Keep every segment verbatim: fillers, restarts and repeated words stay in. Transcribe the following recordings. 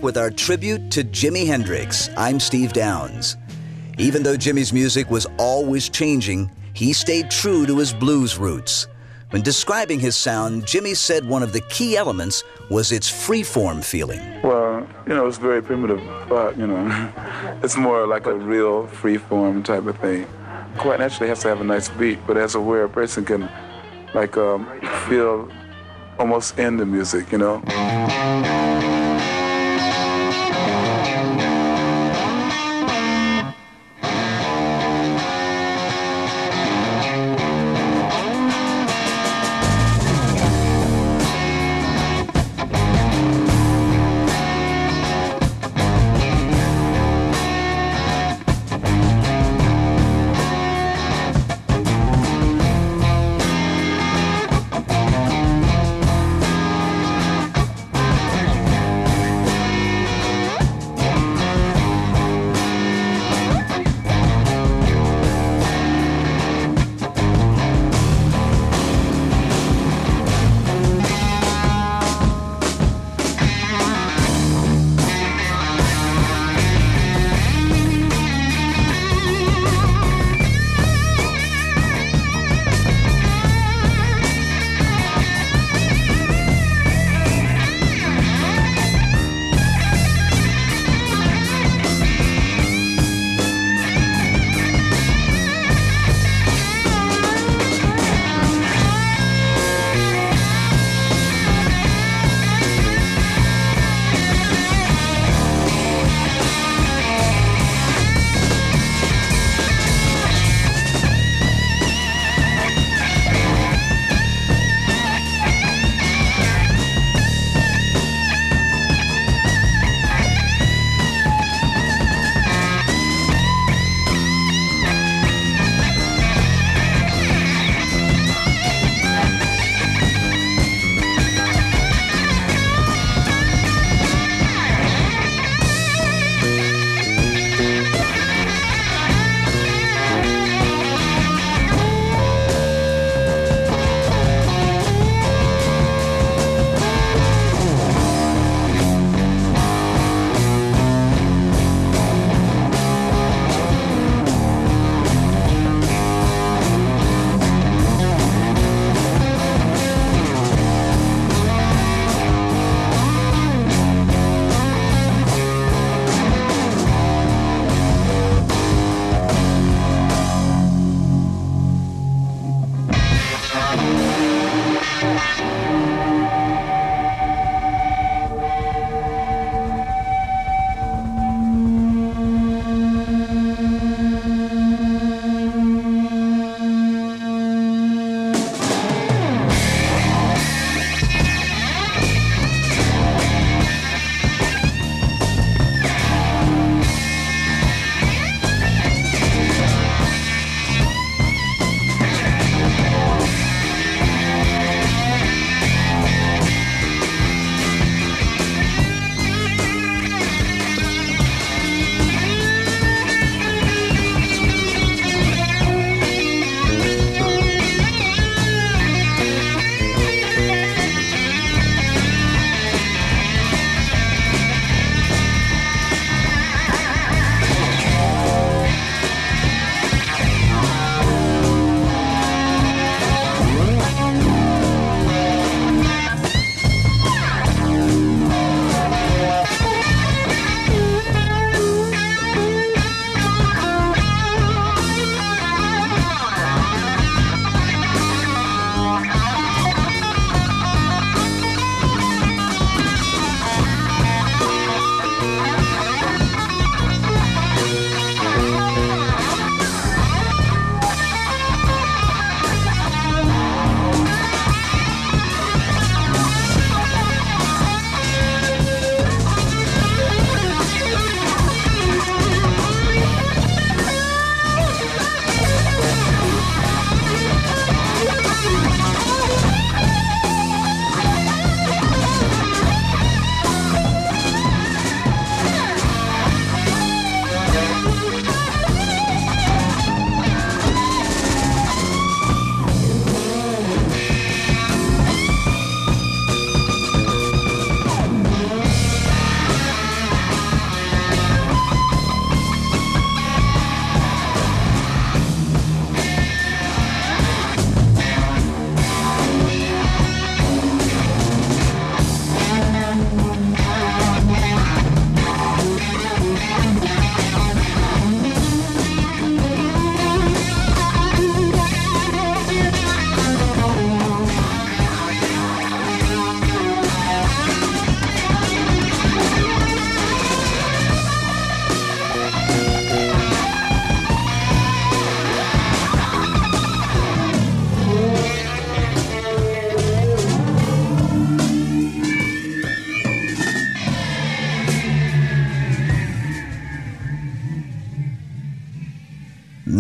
with our tribute to Jimi Hendrix. I'm Steve Downs. Even though Jimmy's music was always changing, he stayed true to his blues roots. When describing his sound, Jimmy said one of the key elements was its free-form feeling. Well, you know, it's very primitive, but, you know, it's more like a real free-form type of thing. Quite naturally, it has to have a nice beat, but as a where a person can, like, um, feel almost in the music, you know?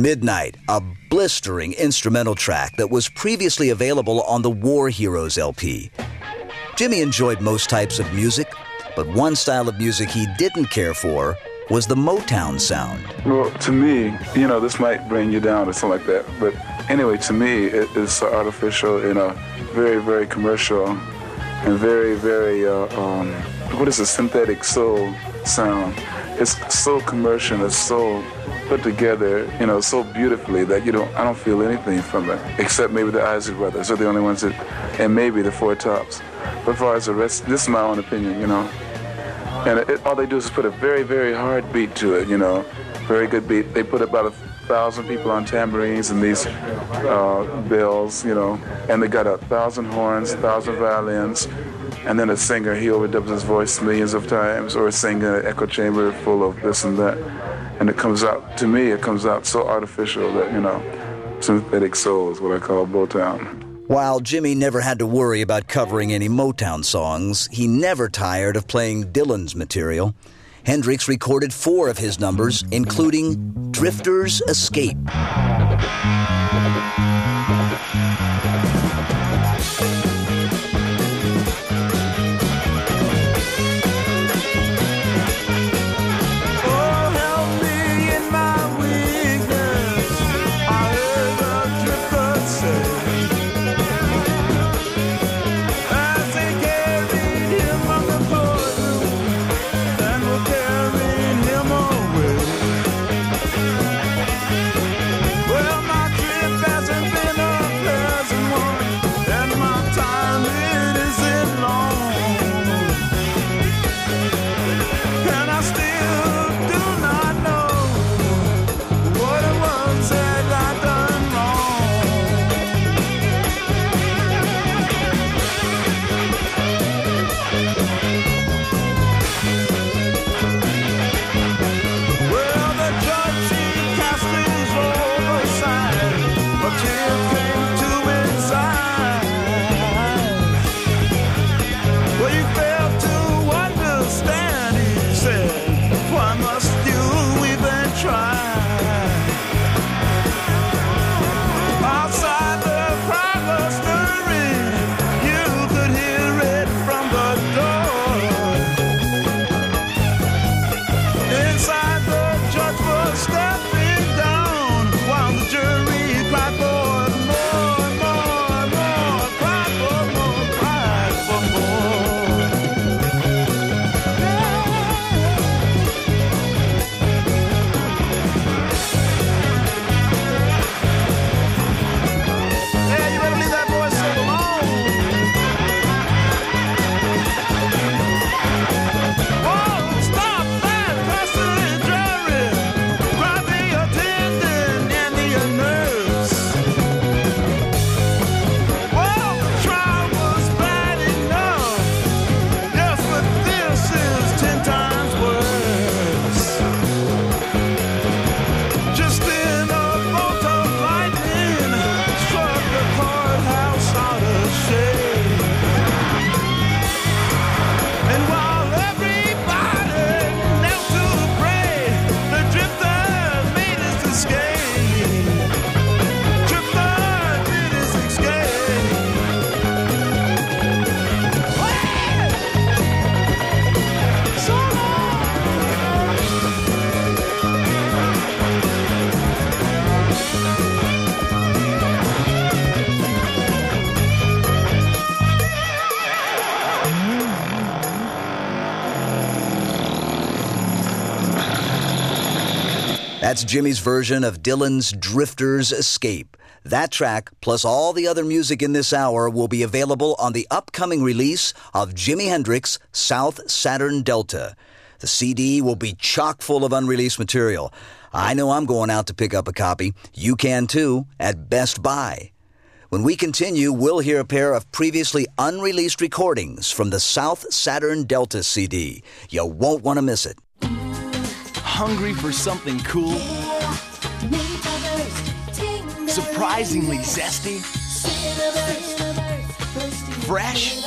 Midnight, a blistering instrumental track that was previously available on the War Heroes L P. Jimmy enjoyed most types of music, but one style of music he didn't care for was the Motown sound. Well, to me, you know, this might bring you down or something like that, but anyway, to me, it is so artificial, you know, very, very commercial, and very, very, uh, um, what is a synthetic soul sound? It's so commercial, it's so put together, you know, so beautifully that you don't, I don't feel anything from it, except maybe the Isley Brothers are the only ones that, and maybe the Four Tops. But as far as the rest, this is my own opinion, you know. And it, all they do is put a very, very hard beat to it, you know, very good beat. They put about a thousand people on tambourines and these uh, bells, you know, and they got a thousand horns, a thousand violins, and then a singer, he overdubs his voice millions of times, or a singer in an echo chamber full of this and that. And it comes out, to me, it comes out so artificial that, you know, synthetic soul is what I call Motown. While Jimmy never had to worry about covering any Motown songs, he never tired of playing Dylan's material. Hendrix recorded four of his numbers, including Drifter's Escape. That's Jimmy's version of Dylan's Drifter's Escape. That track, plus all the other music in this hour, will be available on the upcoming release of Jimi Hendrix South Saturn Delta. The C D will be chock full of unreleased material. I know I'm going out to pick up a copy. You can too, at Best Buy. When we continue, we'll hear a pair of previously unreleased recordings from the South Saturn Delta C D. You won't want to miss it. Hungry for something cool? Surprisingly zesty? Fresh?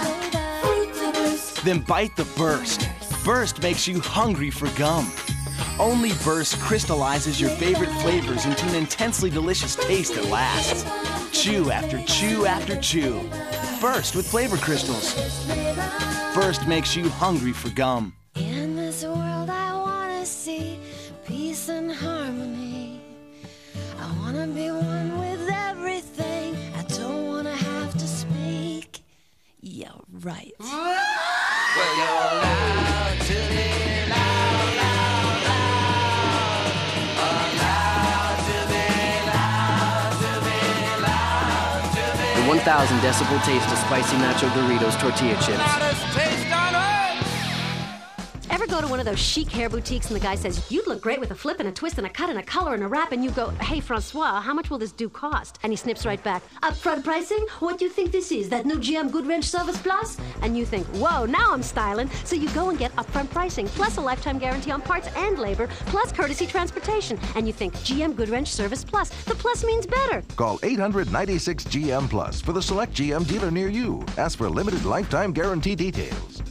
Then bite the Burst. Burst makes you hungry for gum. Only Burst crystallizes your favorite flavors into an intensely delicious taste that lasts. Chew after chew after chew. Burst with flavor crystals. Burst makes you hungry for gum. In this world I wanna see peace and harmony. I wanna be one with everything. I don't wanna have to speak. Yeah, right. Well, you're allowed to be loud, loud, loud. Allowed to be loud, to be loud, to be The one thousand decibel taste of spicy nacho Doritos tortilla chips. loudest taste on earth. Ever go to one of those chic hair boutiques and the guy says, you'd look great with a flip and a twist and a cut and a color and a wrap, and you go, hey, Francois, how much will this do cost? And he snips right back, upfront pricing? What do you think this is, that new G M Good Wrench Service Plus? And you think, whoa, now I'm styling. So you go and get upfront pricing, plus a lifetime guarantee on parts and labor, plus courtesy transportation. And you think, G M Good Wrench Service Plus. The plus means better. Call eight hundred ninety-six G M Plus for the select G M dealer near you. Ask for limited lifetime guarantee details.